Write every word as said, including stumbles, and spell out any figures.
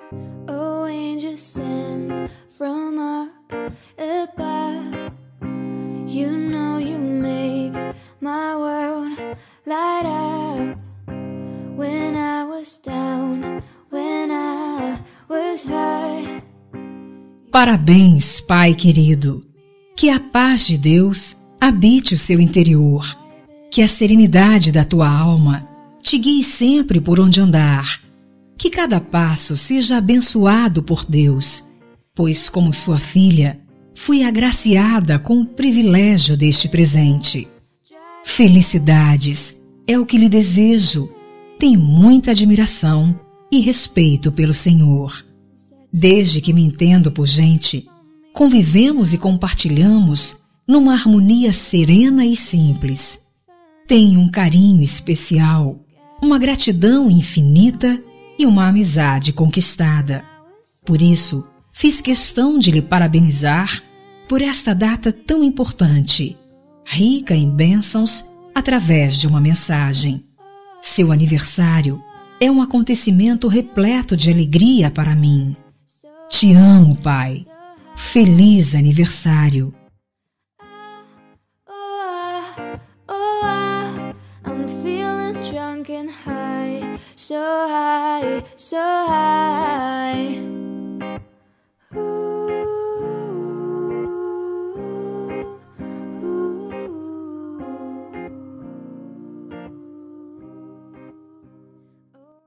Oh, angels sent from up above. You know you make my world light up. When I was down, when I was hurt. Parabéns, Pai querido. Que a paz de Deus habite o seu interior. Que a serenidade da tua alma te guie sempre por onde andar. Que cada passo seja abençoado por Deus, pois, como sua filha, fui agraciada com o privilégio deste presente. Felicidades é o que lhe desejo. Tenho muita admiração e respeito pelo Senhor. Desde que me entendo por gente, convivemos e compartilhamos numa harmonia serena e simples. Tenho um carinho especial, uma gratidão infinita e uma amizade conquistada. Por isso, fiz questão de lhe parabenizar por esta data tão importante, rica em bênçãos através de uma mensagem. Seu aniversário é um acontecimento repleto de alegria para mim. Te amo, Pai. Feliz aniversário. Drunk and high, so high, so high.